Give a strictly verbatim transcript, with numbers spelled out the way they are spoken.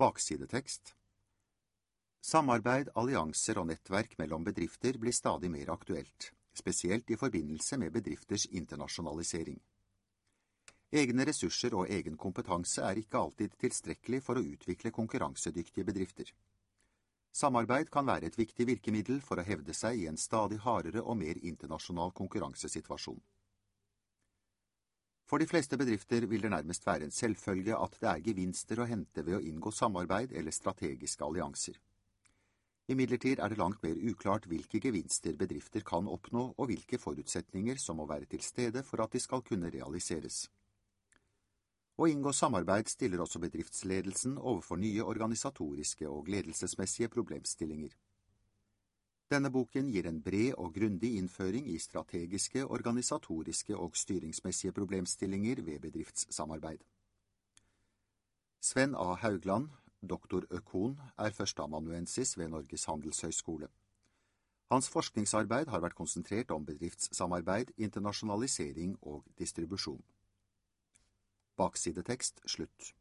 Baksidetekst. Samarbeid, allianser og nettverk mellom bedrifter blir stadig mer aktuelt, spesielt i forbindelse med bedrifters internasjonalisering. Egne ressurser og egen kompetanse er ikke alltid tilstrekkelig for å utvikle konkurransedyktige bedrifter. Samarbeid kan være et viktig virkemiddel for å hevde seg i en stadig hardere og mer internasjonal konkurransesituasjon. For de fleste bedrifter vil det nærmest være en selvfølge at det er gevinster å hente ved å inngå samarbeid eller strategiske allianser. Imidlertid er det langt mer uklart hvilke gevinster bedrifter kan oppnå og hvilke forutsetninger som må være til stede for at de skal kunne realiseres. Å inngå samarbeid stiller også bedriftsledelsen overfor nye organisatoriske og ledelsesmessige problemstillinger. Denne boken gir en bred og grundig innføring i strategiske, organisatoriske og styringsmessige problemstillinger ved bedriftssamarbeid. Sven A. Haugland, doktor økon, er førsteamanuensis ved Norges handelshøyskole. Hans forskningsarbeid har vært konsentrert om bedriftssamarbeid, internasjonalisering og distribusjon. Baksidetekst slutt.